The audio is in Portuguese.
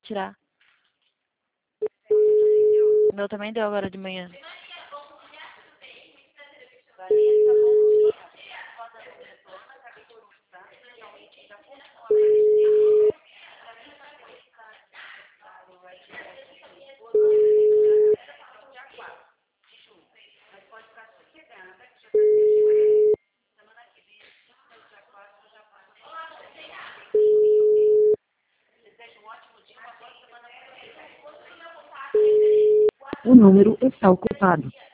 tirar. O meu também deu agora de manhã. O número está ocupado.